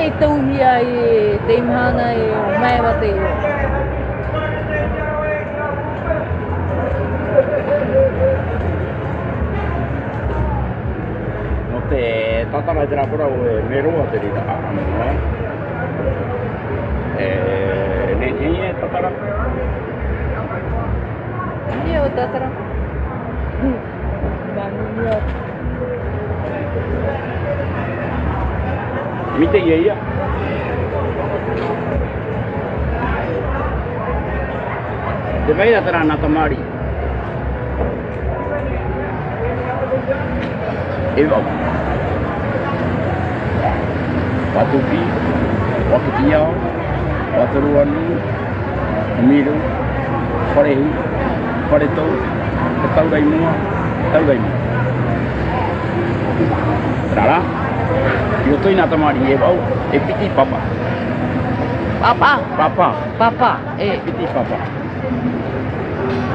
i tauhia i te imahana i o mai wate i o. No te tatara te rapora o me roa te rita amo. Ne tatara. Ni o tatara. Manu ia. Mite ia. Te vai tatara na tamari. Eva. Watupi, Wakutia, Wataruanu, Miru, Wharehi, Whareto, Te Tauraimua, Tauraimua. Rara, i roto i nā tamari e wau, e piti papa. Papa? Papa. Papa, e. Piti papa.